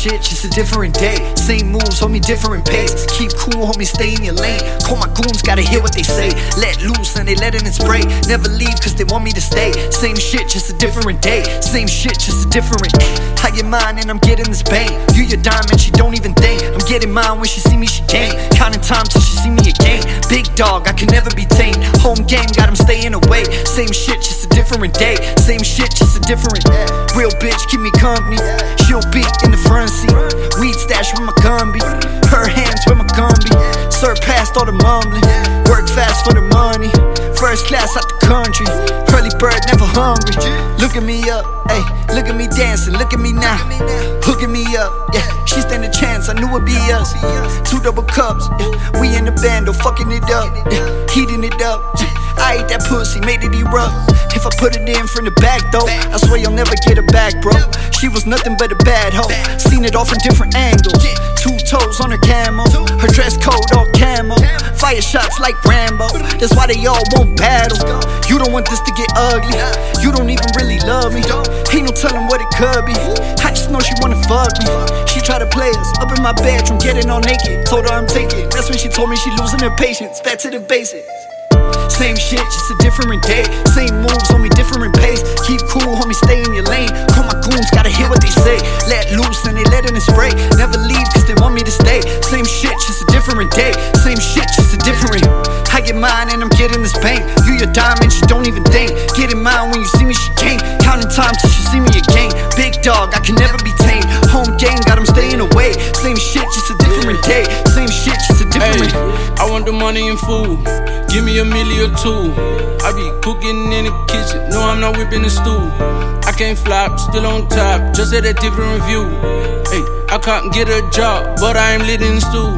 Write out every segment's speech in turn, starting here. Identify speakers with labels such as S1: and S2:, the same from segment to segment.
S1: shit, just a different day. Same moves, homie, different pace. Keep cool, homie, stay in your lane. Call my goons, gotta hear what they say. Let loose and they letting it spray. Never leave cause they want me to stay. Same shit, just a different day. Same shit, just a different. I get mine and I'm getting this bang. You your diamond, she don't even think. I'm getting mine when she see me, she gain. Counting time till she see me again. Big dog, I can never be tamed. Home game, got him staying away. Same shit, just a different day. Same shit, just a different. Real bitch, keep me company. She'll be in the front seat. Weed stash with my gun be. Her hands where my gun be. Surpassed all the mumbling. Work fast for the money. First class out the country. Early bird, never hungry. Look at me up, ayy. Look at me dancing, look at me now. Hooking me up, yeah. She stand a chance, I knew it'd be us. 2 double cups, yeah. We in the bando, fucking it up, yeah. Heating it up, yeah. I ate that pussy, made it erupt. If I put it in from the back though, I swear you'll never get her back, bro. She was nothing but a bad hoe. Seen it all from different angles. 2 toes on her camo. Her dress code all camo. Fire shots like Rambo. That's why they all won't battle. You don't want this to get ugly. You don't even really love me. Ain't no telling what it could be. I just know she wanna fuck me. She try to play us up in my bedroom, getting all naked. Told her I'm taking. That's when she told me she losing her patience. Back to the basics. Same shit, just a different day. Same moves, homie, different pace. Keep cool, homie, stay in your lane. Call my goons, gotta hear what they say. Let loose and they letting it spray. Never leave cause they want me to stay. Same shit, just a different day. Same shit, just a different. I get mine and I'm getting this bank. You your diamond, she don't even think. Getting mine when you see me, she can't. Counting time till she see me again. Big dog, I can never be tamed. Home game, got him staying away. Same shit, just a different day. Same shit, just a different.
S2: I want the money and food. Give me $1 million or 2. I be cooking in the kitchen. No, I'm not whipping the stew. I can't flop, still on top. Just at a different review. Hey, I can't get a job, but I ain't lit in the stew.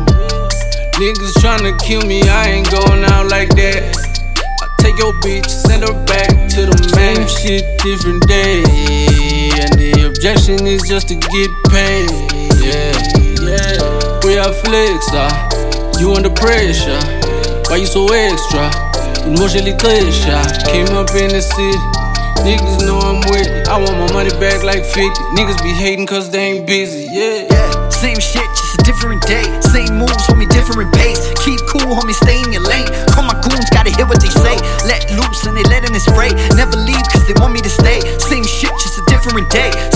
S2: Niggas tryna kill me, I ain't going out like that. I take your bitch, send her back to the man. Same shit, different day. And the objection is just to get paid. Yeah, yeah. We are flex, you under pressure. Why you so extra? Emotionally clear shot. Came up in the city. Niggas know I'm with it. I want my money back like 50. Niggas be hating cause they ain't busy, yeah.
S1: Same shit, just a different day. Same moves, homie, different pace. Keep cool, homie, stay in your lane. Call my goons, gotta hear what they say. Let loose and they letting it spray. Never leave cause they want me to stay. Same shit, just a different day.